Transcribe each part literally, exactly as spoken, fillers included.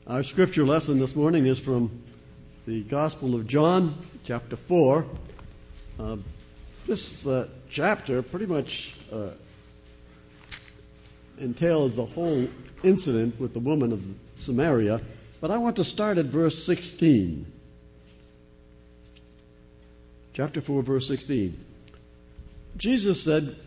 Our scripture lesson this morning is from the Gospel of John, chapter four. Uh, this uh, chapter pretty much uh, entails the whole incident with the woman of Samaria, but I want to start at verse sixteen. Chapter four, verse sixteen. Jesus said,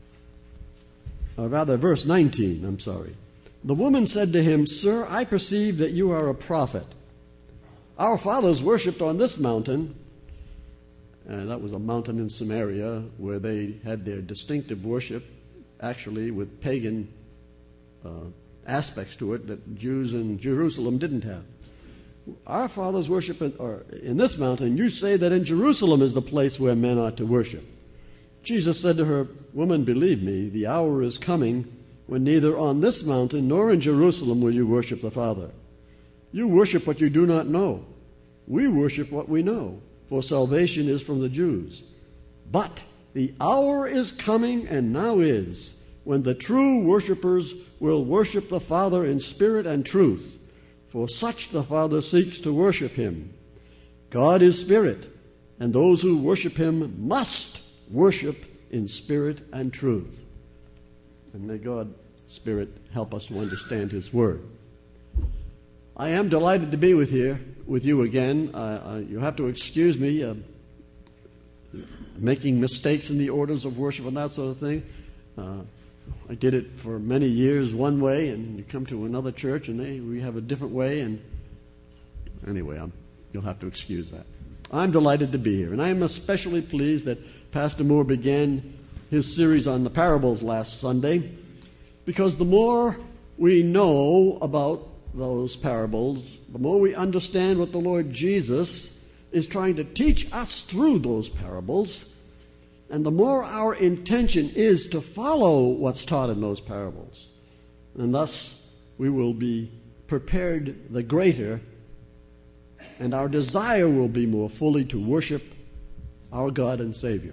or rather, verse nineteen, I'm sorry. The woman said to him, "Sir, I perceive that you are a prophet. Our fathers worshipped on this mountain." Uh, that was a mountain in Samaria where they had their distinctive worship, actually with pagan uh, aspects to it that Jews in Jerusalem didn't have. Our fathers worship in, or in this mountain. You say that in Jerusalem is the place where men ought to worship. Jesus said to her, "Woman, believe me, the hour is coming when neither on this mountain nor in Jerusalem will you worship the Father. You worship what you do not know. We worship what we know, for salvation is from the Jews. But the hour is coming, and now is, when the true worshipers will worship the Father in spirit and truth, for such the Father seeks to worship him. God is spirit, and those who worship him must worship in spirit and truth." And may God, Spirit, help us to understand his word. I am delighted to be with here with you again. Uh, uh, you have to excuse me uh, making mistakes in the orders of worship and that sort of thing. Uh, I did it for many years one way, and you come to another church and they we have a different way. And anyway, I'm, you'll have to excuse that. I'm delighted to be here, and I am especially pleased that Pastor Moore began his series on the parables last Sunday, because the more we know about those parables, the more we understand what the Lord Jesus is trying to teach us through those parables, and the more our intention is to follow what's taught in those parables. And thus we will be prepared the greater, and our desire will be more fully to worship our God and Savior.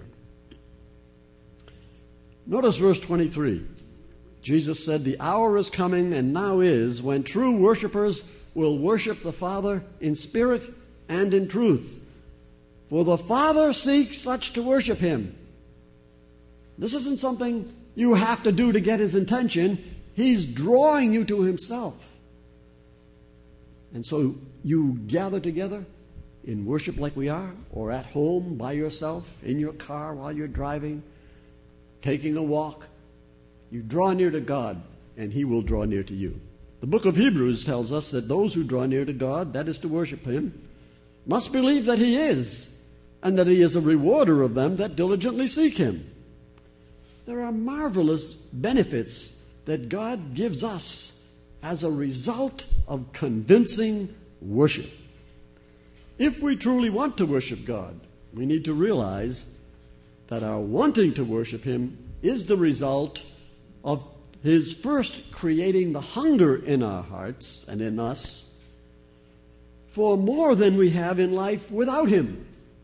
Notice verse twenty-three. Jesus said, "The hour is coming, and now is, when true worshipers will worship the Father in spirit and in truth. For the Father seeks such to worship him." This isn't something you have to do to get his attention. He's drawing you to himself. And so you gather together in worship like we are, or at home by yourself, in your car while you're driving, taking a walk. You draw near to God, and he will draw near to you. The book of Hebrews tells us that those who draw near to God, that is to worship him, must believe that he is, and that he is a rewarder of them that diligently seek him. There are marvelous benefits that God gives us as a result of convincing worship. If we truly want to worship God, we need to realize that our wanting to worship him is the result of his first creating the hunger in our hearts and in us for more than we have in life without him.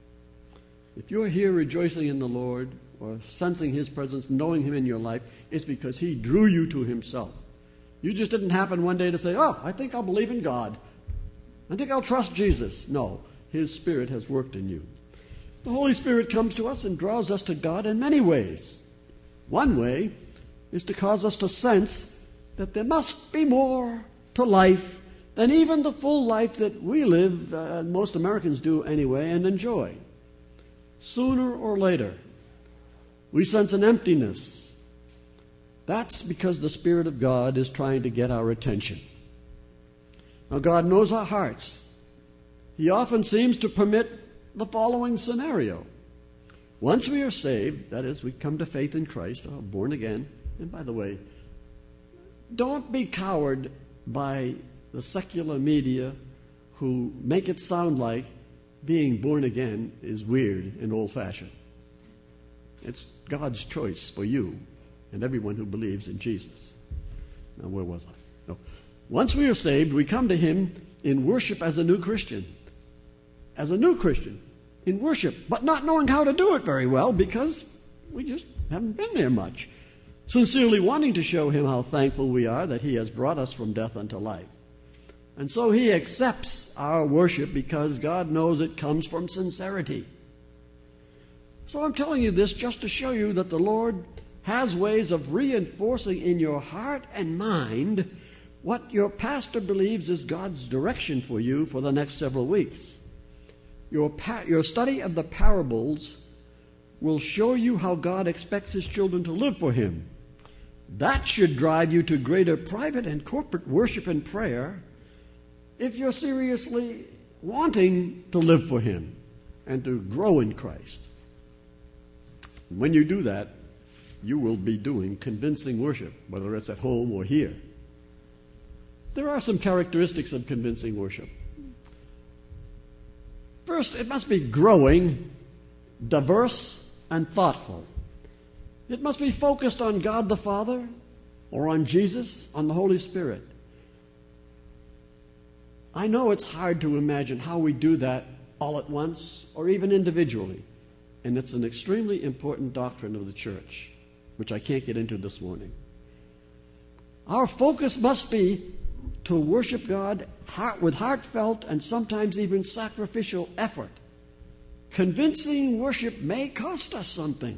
If you're here rejoicing in the Lord or sensing his presence, knowing him in your life, it's because he drew you to himself. You just didn't happen one day to say, "Oh, I think I'll believe in God. I think I'll trust Jesus." No, his Spirit has worked in you. The Holy Spirit comes to us and draws us to God in many ways. One way is to cause us to sense that there must be more to life than even the full life that we live, uh, most Americans do anyway, and enjoy. Sooner or later, we sense an emptiness. That's because the Spirit of God is trying to get our attention. Now, God knows our hearts. He often seems to permit the following scenario. Once we are saved, that is, we come to faith in Christ, are born again. And by the way, don't be cowed by the secular media who make it sound like being born again is weird and old-fashioned. It's God's choice for you and everyone who believes in Jesus. Now, where was I? No. Once we are saved, we come to him in worship as a new Christian. As a new Christian, in worship, but not knowing how to do it very well because we just haven't been there much. Sincerely wanting to show him how thankful we are that he has brought us from death unto life. And so he accepts our worship because God knows it comes from sincerity. So I'm telling you this just to show you that the Lord has ways of reinforcing in your heart and mind what your pastor believes is God's direction for you for the next several weeks. Your, pa- your study of the parables will show you how God expects his children to live for him. That should drive you to greater private and corporate worship and prayer if you're seriously wanting to live for him and to grow in Christ. When you do that, you will be doing convincing worship, whether it's at home or here. There are some characteristics of convincing worship. First, it must be growing, diverse, and thoughtful. It must be focused on God the Father, or on Jesus, on the Holy Spirit. I know it's hard to imagine how we do that all at once, or even individually. And it's an extremely important doctrine of the church, which I can't get into this morning. Our focus must be to worship God heart, with heartfelt and sometimes even sacrificial effort. Convincing worship may cost us something.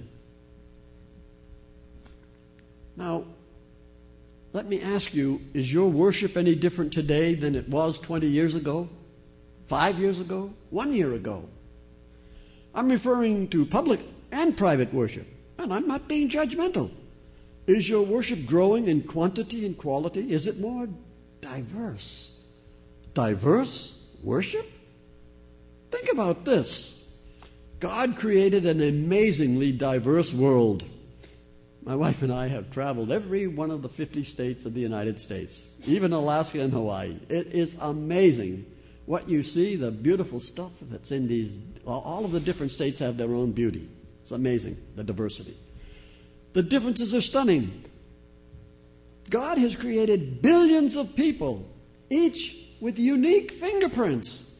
Now, let me ask you, is your worship any different today than it was twenty years ago, five years ago, one year ago? I'm referring to public and private worship, and I'm not being judgmental. Is your worship growing in quantity and quality? Is it more diverse? Diverse worship? Think about this. God created an amazingly diverse world. My wife and I have traveled every one of the fifty states of the United States, even Alaska and Hawaii. It is amazing what you see, the beautiful stuff that's in these. All of the different states have their own beauty. It's amazing, the diversity. The differences are stunning. God has created billions of people, each with unique fingerprints.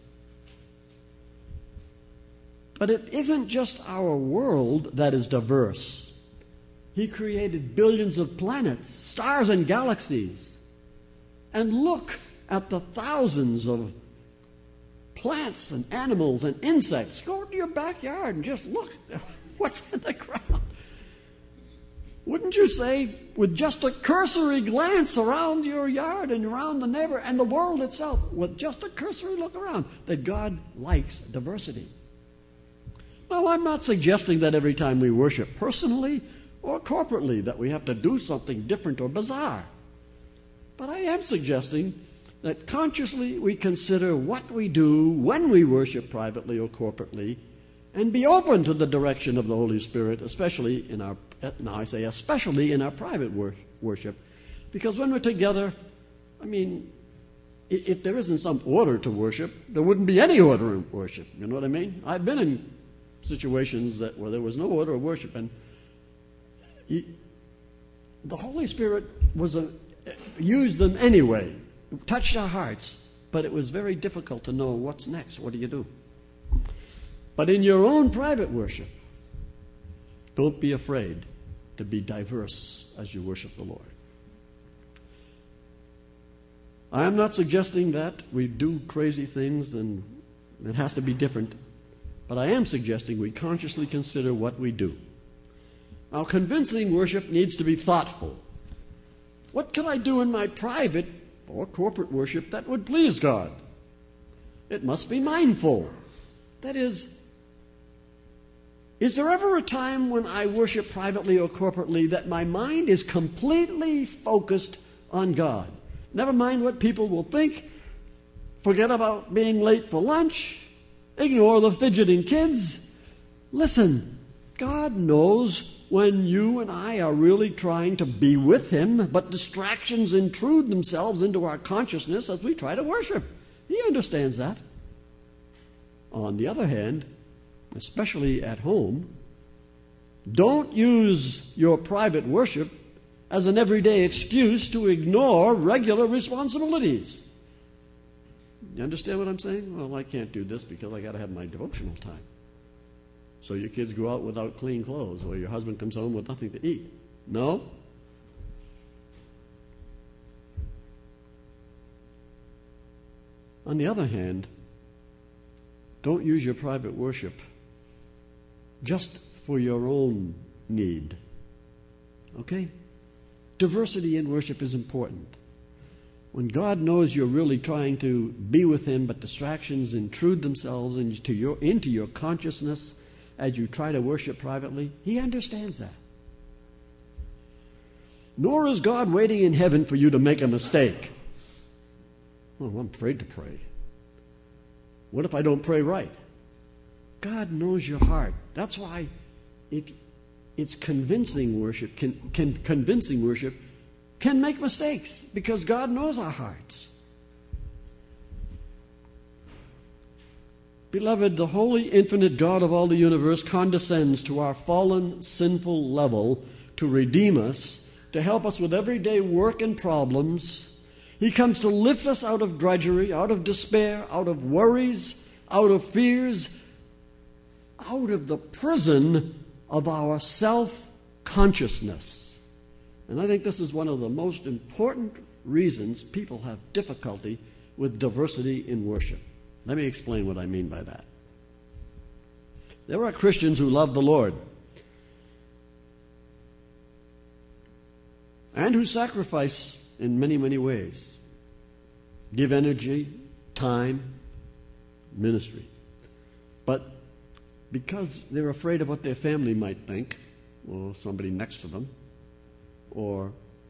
But it isn't just our world that is diverse. He created billions of planets, stars, and galaxies. And look at the thousands of plants and animals and insects. Go to your backyard and just look what's in the ground. Wouldn't you say, with just a cursory glance around your yard and around the neighbor and the world itself, with just a cursory look around, that God likes diversity? Now, I'm not suggesting that every time we worship personally or corporately that we have to do something different or bizarre. But I am suggesting that consciously we consider what we do when we worship privately or corporately and be open to the direction of the Holy Spirit, especially in our, now I say especially in our private wor- worship. Because when we're together, I mean, if there isn't some order to worship, there wouldn't be any order in worship. You know what I mean? I've been in situations that where there was no order of worship, and he, the Holy Spirit was a, used them anyway, touched our hearts, but it was very difficult to know what's next. What do you do? But in your own private worship, don't be afraid to be diverse as you worship the Lord. I am not suggesting that we do crazy things and it has to be different, but I am suggesting we consciously consider what we do. Now, convincing worship needs to be thoughtful. What can I do in my private or corporate worship that would please God? It must be mindful. That is, is there ever a time when I worship privately or corporately that my mind is completely focused on God? Never mind what people will think. Forget about being late for lunch. Ignore the fidgeting kids. Listen, God knows when you and I are really trying to be with Him, but distractions intrude themselves into our consciousness as we try to worship. He understands that. On the other hand, especially at home, don't use your private worship as an everyday excuse to ignore regular responsibilities. You understand what I'm saying? Well, I can't do this because I got to have my devotional time. So your kids go out without clean clothes, or your husband comes home with nothing to eat. No? On the other hand, don't use your private worship just for your own need. Okay? Diversity in worship is important. When God knows you're really trying to be with Him, but distractions intrude themselves into your, into your consciousness as you try to worship privately, He understands that. Nor is God waiting in heaven for you to make a mistake. Oh, I'm afraid to pray. What if I don't pray right? God knows your heart. That's why it, it's convincing worship, can, can, convincing worship can make mistakes, because God knows our hearts. Beloved, the holy, infinite God of all the universe condescends to our fallen, sinful level to redeem us, to help us with everyday work and problems. He comes to lift us out of drudgery, out of despair, out of worries, out of fears, out of the prison of our self-consciousness. And I think this is one of the most important reasons people have difficulty with diversity in worship. Let me explain what I mean by that. There are Christians who love the Lord and who sacrifice in many, many ways. Give energy, time, ministry. But because they're afraid of what their family might think, or somebody next to them, or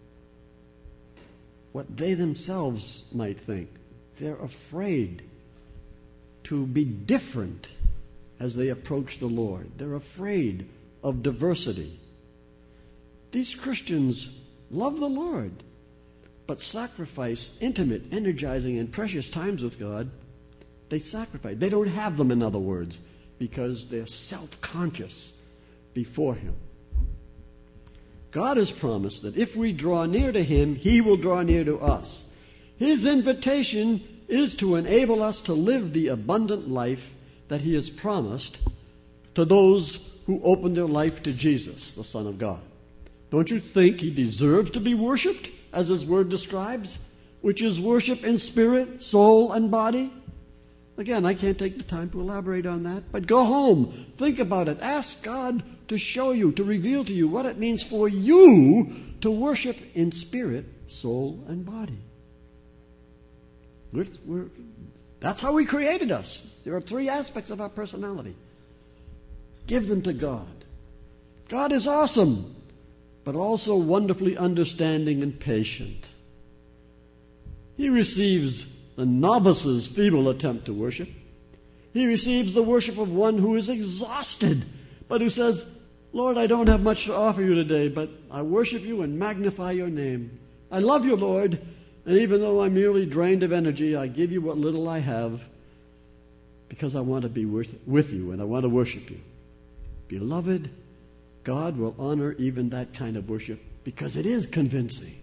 what they themselves might think, they're afraid to be different as they approach the Lord. They're afraid of diversity. These Christians love the Lord, but sacrifice intimate, energizing, and precious times with God. They sacrifice. They don't have them, in other words, because they're self-conscious before Him. God has promised that if we draw near to Him, He will draw near to us. His invitation is to enable us to live the abundant life that He has promised to those who open their life to Jesus, the Son of God. Don't you think He deserves to be worshipped, as His Word describes, which is worship in spirit, soul, and body? Again, I can't take the time to elaborate on that, but go home, think about it, ask God to show you, to reveal to you what it means for you to worship in spirit, soul, and body. We're, we're, that's how He created us. There are three aspects of our personality. Give them to God. God is awesome, but also wonderfully understanding and patient. He receives the novice's feeble attempt to worship. He receives the worship of one who is exhausted, but who says, Lord, I don't have much to offer you today, but I worship you and magnify your name. I love you, Lord, and even though I'm nearly drained of energy, I give you what little I have because I want to be with, with you and I want to worship you. Beloved, God will honor even that kind of worship because it is convincing.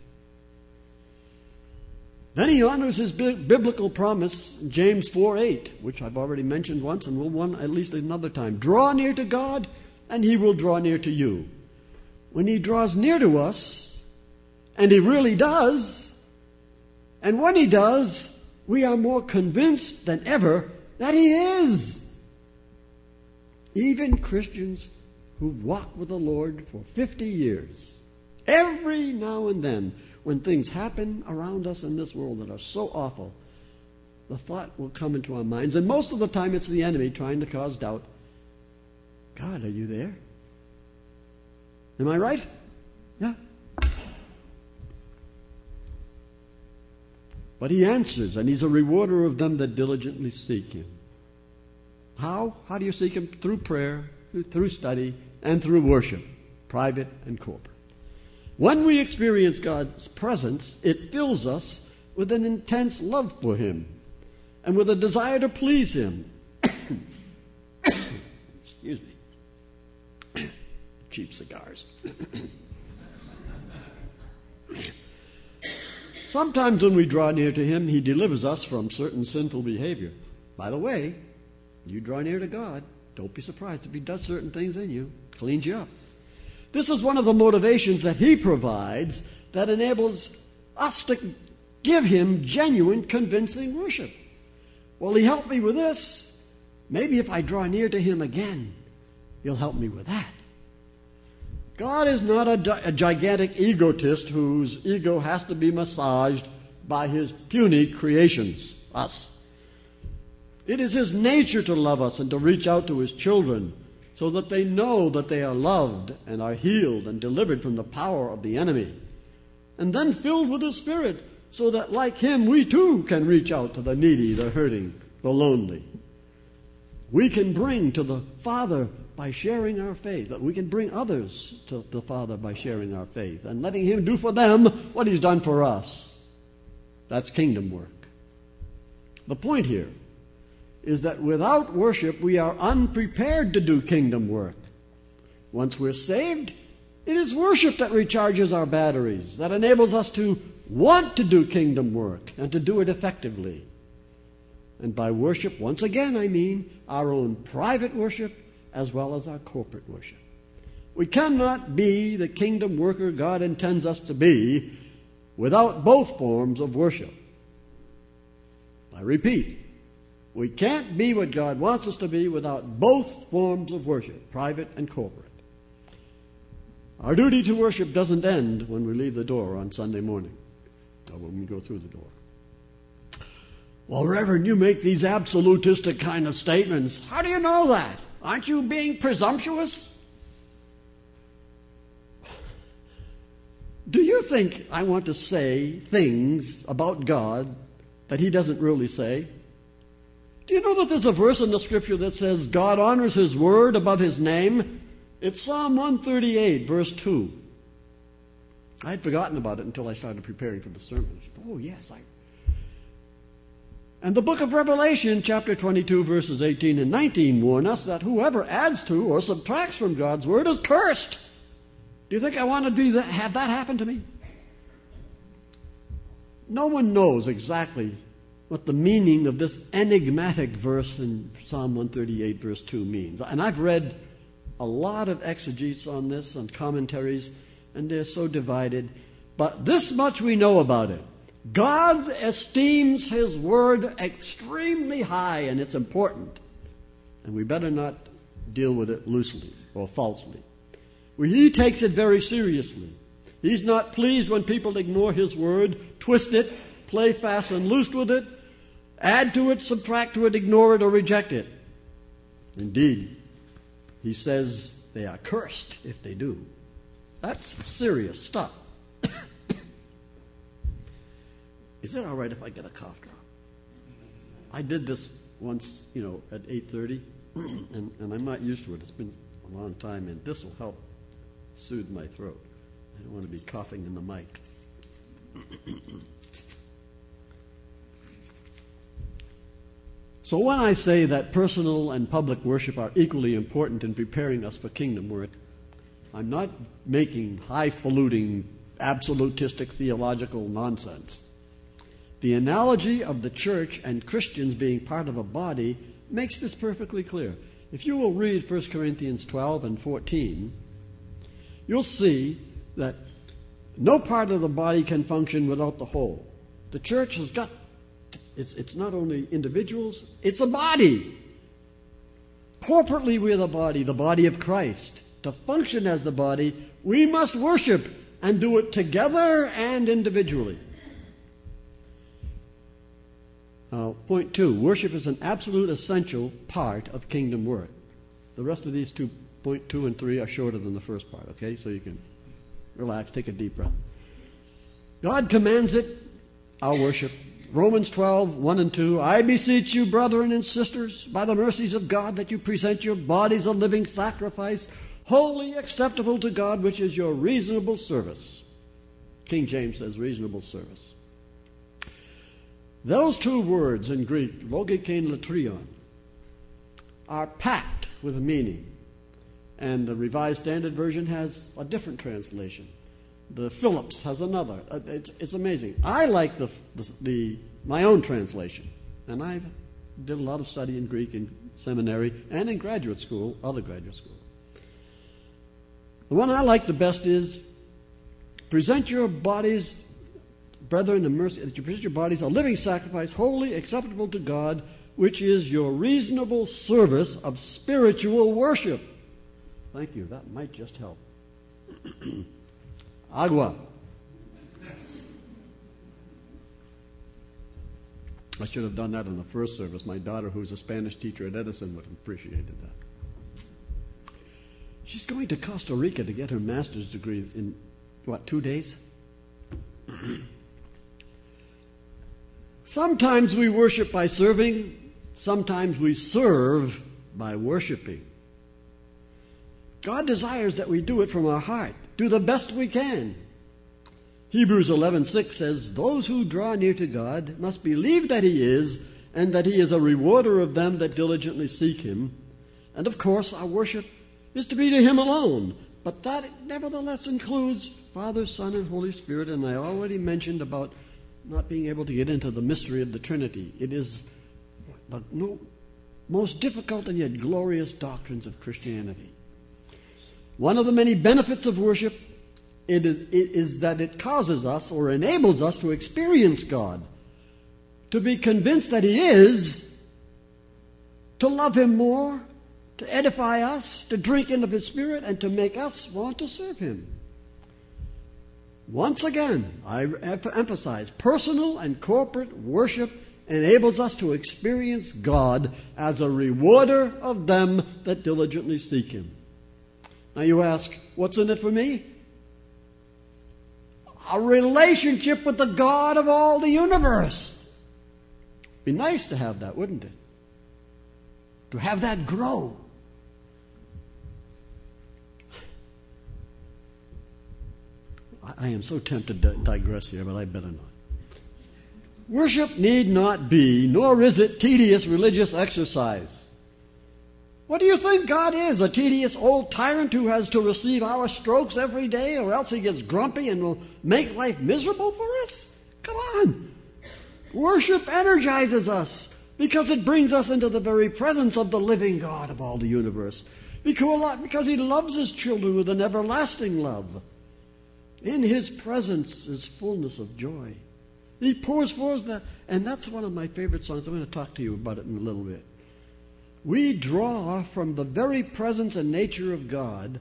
Then He honors His biblical promise, James four eight, which I've already mentioned once and will one at least another time. Draw near to God, and He will draw near to you. When He draws near to us, and He really does, and when He does, we are more convinced than ever that He is. Even Christians who've walked with the Lord for fifty years, every now and then, when things happen around us in this world that are so awful, the thought will come into our minds, and most of the time it's the enemy trying to cause doubt. God, are you there? Am I right? Yeah. But He answers, and He's a rewarder of them that diligently seek Him. How? How do you seek Him? Through prayer, through study, and through worship, private and corporate. When we experience God's presence, it fills us with an intense love for Him and with a desire to please Him. Excuse me. Cheap cigars. Sometimes when we draw near to Him, He delivers us from certain sinful behavior. By the way, you draw near to God, don't be surprised if He does certain things in you, cleans you up. This is one of the motivations that He provides that enables us to give Him genuine, convincing worship. Well, he helped me with this. Maybe if I draw near to him again, he'll help me with that. God is not a, a gigantic egotist whose ego has to be massaged by his puny creations, us. It is his nature to love us and to reach out to his children so that they know that they are loved and are healed and delivered from the power of the enemy. And then filled with his Spirit so that like him we too can reach out to the needy, the hurting, the lonely. We can bring to the Father by sharing our faith. That we can bring others to the Father by sharing our faith and letting him do for them what he's done for us. That's kingdom work. The point here is that without worship we are unprepared to do kingdom work. Once we're saved, it is worship that recharges our batteries, that enables us to want to do kingdom work and to do it effectively. And by worship, once again, I mean our own private worship as well as our corporate worship. We cannot be the kingdom worker God intends us to be without both forms of worship. I repeat, we can't be what God wants us to be without both forms of worship, private and corporate. Our duty to worship doesn't end when we leave the door on Sunday morning or when we go through the door. Well, Reverend, you make these absolutistic kind of statements. How do you know that? Aren't you being presumptuous? Do you think I want to say things about God that he doesn't really say? Do you know that there's a verse in the Scripture that says God honors his word above his name? It's Psalm one thirty-eight, verse two. I had forgotten about it until I started preparing for the sermon. I said, oh, yes, I... And the book of Revelation, chapter twenty-two, verses eighteen and nineteen, warn us that whoever adds to or subtracts from God's word is cursed. Do you think I want to do that, have that happen to me? No one knows exactly what the meaning of this enigmatic verse in Psalm one thirty-eight, verse two means. And I've read a lot of exegetes on this and commentaries, and they're so divided. But this much we know about it. God esteems his word extremely high, and it's important. And we better not deal with it loosely or falsely. He takes it very seriously. He's not pleased when people ignore his word, twist it, play fast and loose with it, add to it, subtract to it, ignore it, or reject it. Indeed, he says they are cursed if they do. That's serious stuff. Is it all right if I get a cough drop? I did this once, you know, at eight thirty, and, and I'm not used to it. It's been a long time, and this will help soothe my throat. I don't want to be coughing in the mic. So when I say that personal and public worship are equally important in preparing us for kingdom work, I'm not making highfalutin, absolutistic theological nonsense. The analogy of the church and Christians being part of a body makes this perfectly clear. If you will read First Corinthians twelve and fourteen, you'll see that no part of the body can function without the whole. The church has got, it's, it's not only individuals, it's a body. Corporately we're the body, the body of Christ. To function as the body, we must worship and do it together and individually. Uh, point two, worship is an absolute essential part of kingdom work. The rest of these two, point two and three, are shorter than the first part, okay? So you can relax, take a deep breath. God commands it, our worship. Romans twelve, one and two, I beseech you, brethren and sisters, by the mercies of God, that you present your bodies a living sacrifice, wholly acceptable to God, which is your reasonable service. King James says reasonable service. Those two words in Greek, logike and latrion, are packed with meaning. And the Revised Standard Version has a different translation. The Phillips has another. It's, it's amazing. I like the, the, the my own translation. And I did a lot of study in Greek in seminary and in graduate school, other graduate school. The one I like the best is, present your bodies, brethren, in mercy, that you present your bodies a living sacrifice, wholly acceptable to God, which is your reasonable service of spiritual worship. Thank you. That might just help. Agua. I should have done that in the first service. My daughter, who's a Spanish teacher at Edison, would have appreciated that. She's going to Costa Rica to get her master's degree in, what, two days? Sometimes we worship by serving. Sometimes we serve by worshiping. God desires that we do it from our heart, do the best we can. Hebrews eleven six says, those who draw near to God must believe that He is, and that He is a rewarder of them that diligently seek Him. And of course, our worship is to be to Him alone. But that nevertheless includes Father, Son, and Holy Spirit. And I already mentioned about not being able to get into the mystery of the Trinity. It is the no, most difficult and yet glorious doctrines of Christianity. One of the many benefits of worship it is, it is that it causes us or enables us to experience God, to be convinced that He is, to love Him more, to edify us, to drink in of His Spirit, and to make us want to serve Him. Once again, I emphasize, personal and corporate worship enables us to experience God as a rewarder of them that diligently seek Him. Now you ask, what's in it for me? A relationship with the God of all the universe. Be nice to have that, wouldn't it? To have that grow. I am so tempted to digress here, but I better not. Worship need not be, nor is it tedious religious exercise. What do you think God is? A tedious old tyrant who has to receive our strokes every day, or else He gets grumpy and will make life miserable for us? Come on. Worship energizes us because it brings us into the very presence of the living God of all the universe. Because He loves His children with an everlasting love. In His presence is fullness of joy. He pours forth that, and that's one of my favorite songs. I'm going to talk to you about it in a little bit. We draw from the very presence and nature of God,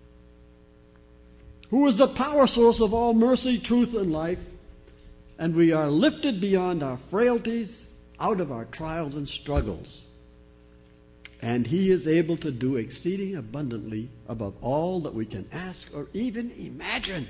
who is the power source of all mercy, truth, and life, and we are lifted beyond our frailties, out of our trials and struggles. And He is able to do exceeding abundantly above all that we can ask or even imagine.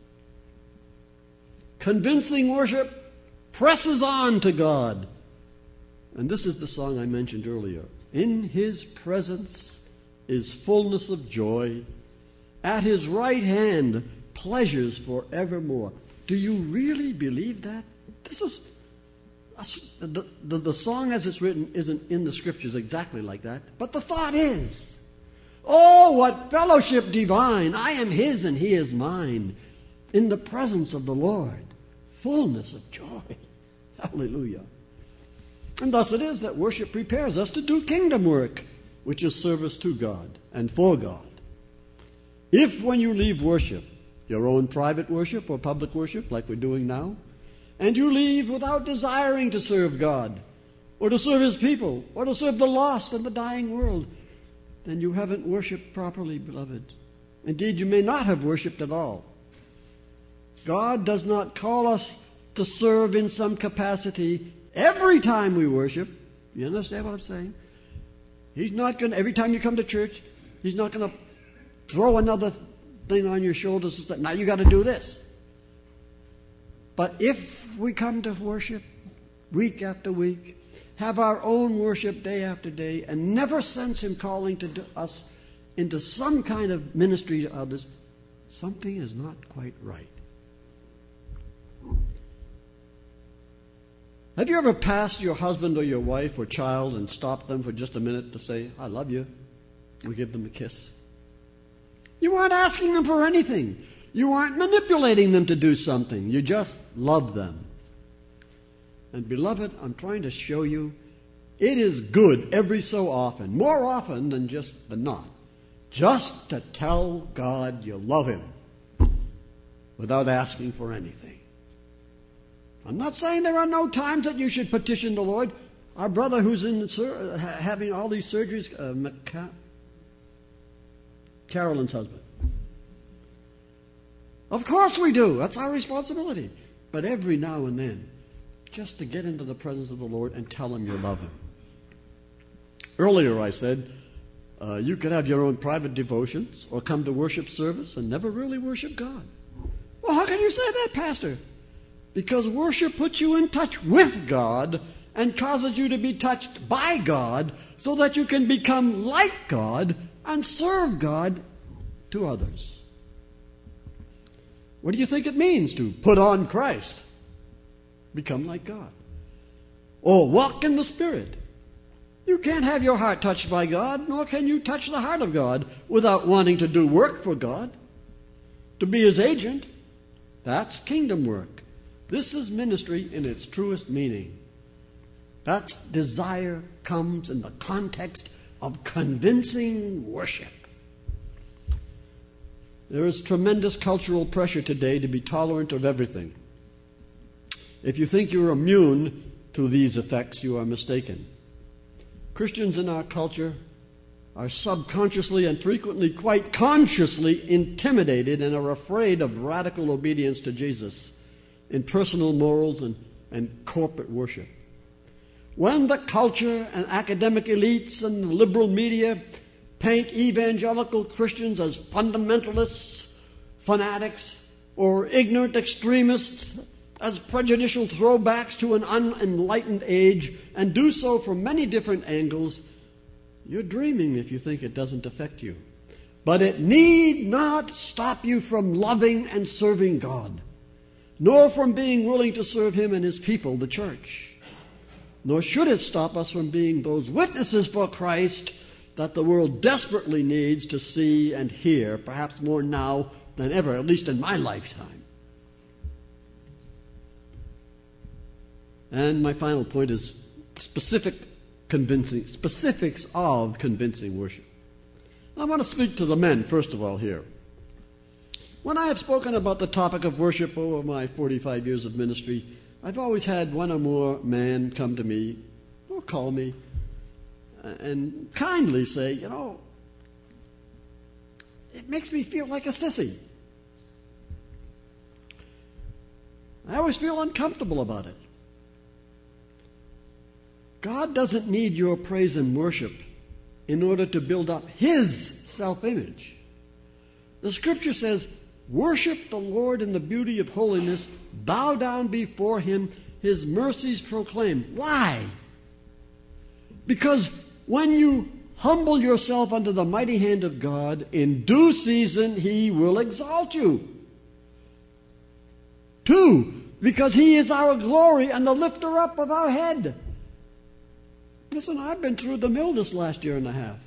Convincing worship presses on to God. And this is the song I mentioned earlier. In His presence is fullness of joy. At His right hand, pleasures forevermore. Do you really believe that? This is the, the, the song as it's written isn't in the Scriptures exactly like that, but the thought is, oh, what fellowship divine! I am His and He is mine. In the presence of the Lord, fullness of joy. Hallelujah. And thus it is that worship prepares us to do kingdom work, which is service to God and for God. If when you leave worship, your own private worship or public worship like we're doing now, and you leave without desiring to serve God or to serve His people or to serve the lost and the dying world, then you haven't worshiped properly, beloved. Indeed, you may not have worshiped at all. God does not call us to serve in some capacity every time we worship. You understand what I'm saying? He's not going to, every time you come to church, He's not going to throw another thing on your shoulders and say, now you got to do this. But if we come to worship week after week, have our own worship day after day, and never sense Him calling to do us into some kind of ministry to others, something is not quite right. Have you ever passed your husband or your wife or child and stopped them for just a minute to say, I love you, or give them a kiss? You aren't asking them for anything. You aren't manipulating them to do something. You just love them. And beloved, I'm trying to show you, it is good every so often, more often than just than not, just to tell God you love Him without asking for anything. I'm not saying there are no times that you should petition the Lord. our brother who's in sur- having all these surgeries, uh, Maca- Carolyn's husband. Of course we do. That's our responsibility. But every now and then, just to get into the presence of the Lord and tell him you love him. Earlier I said, uh, you could have your own private devotions or come to worship service and never really worship God. Well, how can you say that, Pastor? Because worship puts you in touch with God and causes you to be touched by God so that you can become like God and serve God to others. What do you think it means to put on Christ? Become like God. Or walk in the Spirit. You can't have your heart touched by God, nor can you touch the heart of God without wanting to do work for God, to be His agent. That's kingdom work. This is ministry in its truest meaning. That desire comes in the context of convincing worship. There is tremendous cultural pressure today to be tolerant of everything. If you think you're immune to these effects, you are mistaken. Christians in our culture are subconsciously and frequently quite consciously intimidated and are afraid of radical obedience to Jesus in personal morals and, and corporate worship. When the culture and academic elites and the liberal media paint evangelical Christians as fundamentalists, fanatics, or ignorant extremists, as prejudicial throwbacks to an unenlightened age, and do so from many different angles, you're dreaming if you think it doesn't affect you. But it need not stop you from loving and serving God, nor from being willing to serve Him and His people, the church. Nor should it stop us from being those witnesses for Christ that the world desperately needs to see and hear, perhaps more now than ever, at least in my lifetime. And my final point is specific convincing, specifics of convincing worship. I want to speak to the men, first of all, here. When I have spoken about the topic of worship over my forty-five years of ministry, I've always had one or more men come to me or call me and kindly say, you know, it makes me feel like a sissy. I always feel uncomfortable about it. God doesn't need your praise and worship in order to build up His self-image. The Scripture says, worship the Lord in the beauty of holiness, bow down before Him, His mercies proclaim. Why? Because when you humble yourself under the mighty hand of God, in due season He will exalt you. Two, because He is our glory and the lifter up of our head. Listen, I've been through the mill this last year and a half.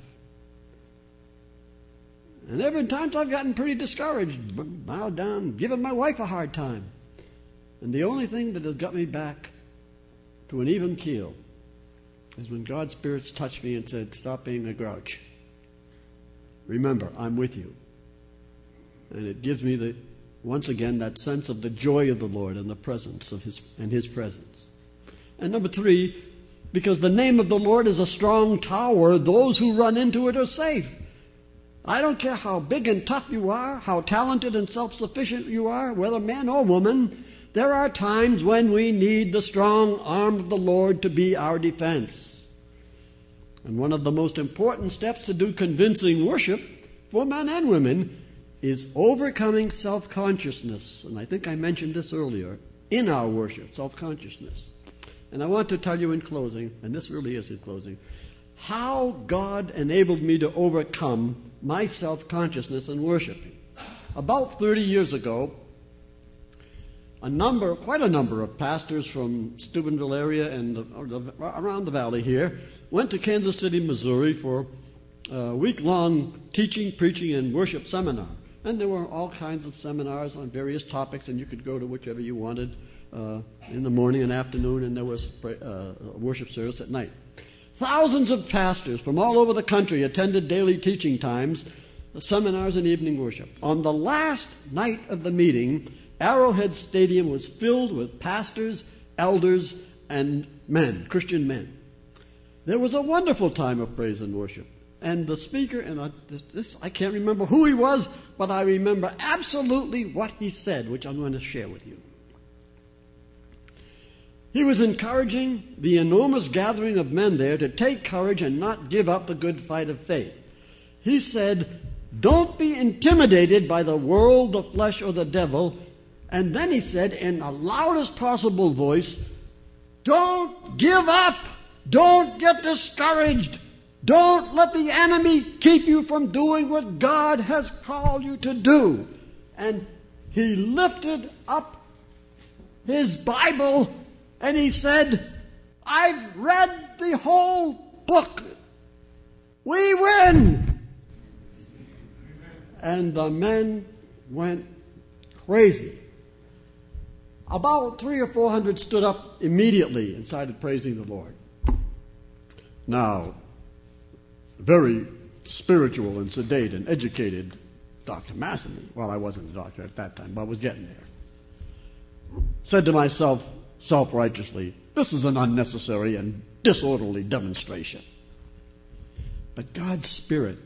And every time I've gotten pretty discouraged, bowed down, giving my wife a hard time. And the only thing that has got me back to an even keel is when God's Spirit's touched me and said, stop being a grouch. Remember, I'm with you. And it gives me, the once again, that sense of the joy of the Lord and the presence of His, and His presence. And number three, because the name of the Lord is a strong tower, those who run into it are safe. I don't care how big and tough you are, how talented and self-sufficient you are, whether man or woman, there are times when we need the strong arm of the Lord to be our defense. And one of the most important steps to do convincing worship for men and women is overcoming self-consciousness. And I think I mentioned this earlier, in our worship, self-consciousness. And I want to tell you in closing, and this really is in closing, how God enabled me to overcome my self-consciousness in worshiping. About thirty years ago, a number, quite a number of pastors from Steubenville area and the, the, around the valley here went to Kansas City, Missouri for a week-long teaching, preaching, and worship seminar. And there were all kinds of seminars on various topics, and you could go to whichever you wanted uh, in the morning and afternoon, and there was uh, a worship service at night. Thousands of pastors from all over the country attended daily teaching times, seminars, and evening worship. On the last night of the meeting, Arrowhead Stadium was filled with pastors, elders, and men, Christian men. There was a wonderful time of praise and worship. And the speaker, and I, this, I can't remember who he was, but I remember absolutely what he said, which I'm going to share with you. He was encouraging the enormous gathering of men there to take courage and not give up the good fight of faith. He said, don't be intimidated by the world, the flesh, or the devil. And then he said in the loudest possible voice, don't give up. Don't get discouraged. Don't let the enemy keep you from doing what God has called you to do. And he lifted up his Bible and he said, I've read the whole book. We win. And the men went crazy. About three or four hundred stood up immediately and started praising the Lord. Now, very spiritual and sedate and educated Doctor Massey, well, I wasn't a doctor at that time, but I was getting there, said to myself self-righteously, this is an unnecessary and disorderly demonstration. But God's Spirit,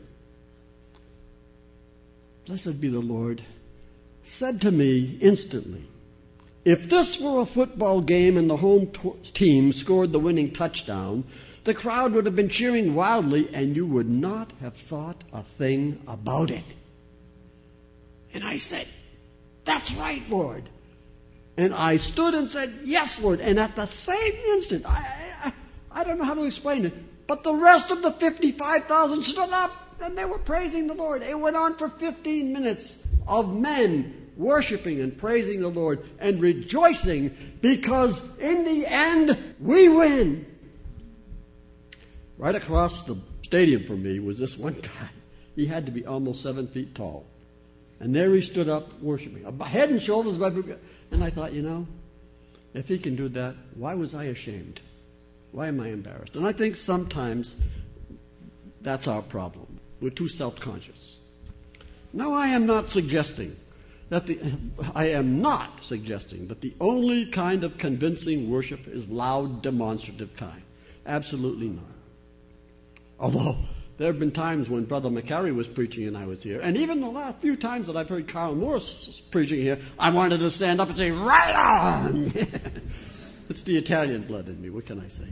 blessed be the Lord, said to me instantly, if this were a football game and the home t- team scored the winning touchdown, the crowd would have been cheering wildly and you would not have thought a thing about it. And I said, that's right, Lord. And I stood and said, yes, Lord. And at the same instant, I, I, I don't know how to explain it, but the rest of the fifty-five thousand stood up and they were praising the Lord. It went on for fifteen minutes of men worshiping and praising the Lord and rejoicing because in the end, we win. Right across the stadium from me was this one guy. He had to be almost seven feet tall. And there he stood up worshiping, head and shoulders above everybody. And I thought, you know, if he can do that, why was I ashamed? Why am I embarrassed? And I think sometimes that's our problem. We're too self-conscious. Now, I am not suggesting that the, I am not suggesting that the only kind of convincing worship is loud, demonstrative kind. Absolutely not. Although there have been times when Brother McCarry was preaching and I was here, and even the last few times that I've heard Carl Morris preaching here, I wanted to stand up and say, right on! It's the Italian blood in me. What can I say?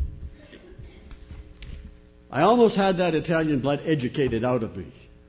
I almost had that Italian blood educated out of me.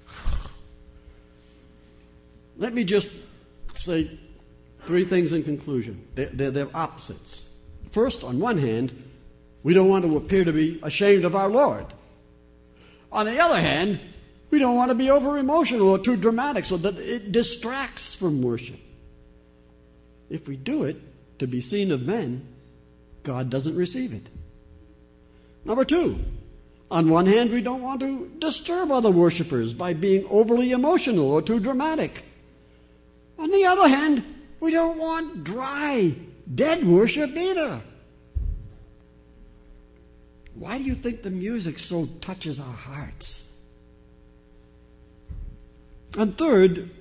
Let me just say three things in conclusion. They're, they're, they're opposites. First, on one hand, we don't want to appear to be ashamed of our Lord. On the other hand, we don't want to be over-emotional or too dramatic so that it distracts from worship. If we do it to be seen of men, God doesn't receive it. Number two, on one hand, we don't want to disturb other worshipers by being overly emotional or too dramatic. On the other hand, we don't want dry, dead worship either. Why do you think the music so touches our hearts? And third,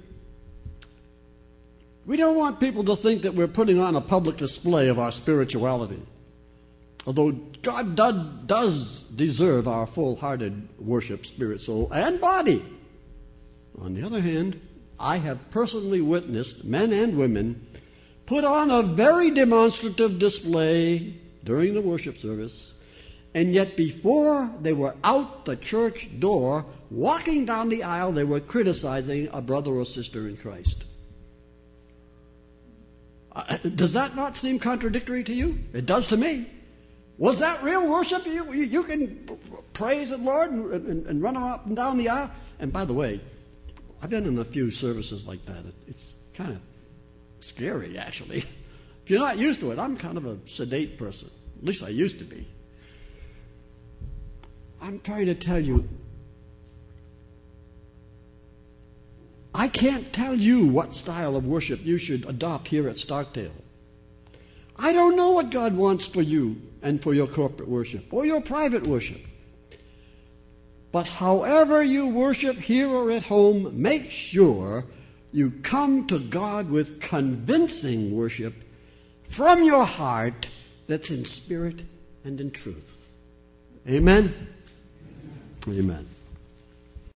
we don't want people to think that we're putting on a public display of our spirituality. Although God does deserve our full-hearted worship, spirit, soul, and body. On the other hand, I have personally witnessed men and women put on a very demonstrative display during the worship service, and yet before they were out the church door, walking down the aisle, they were criticizing a brother or sister in Christ. Uh, does that not seem contradictory to you? It does to me. Was that real worship? You, you, you can praise the Lord and, and, and run up and down the aisle. And by the way, I've been in a few services like that. It's kind of scary, actually. If you're not used to it, I'm kind of a sedate person. At least I used to be. I'm trying to tell you, I can't tell you what style of worship you should adopt here at Starkdale. I don't know what God wants for you and for your corporate worship or your private worship. But however you worship here or at home, make sure you come to God with convincing worship from your heart that's in spirit and in truth. Amen? Amen.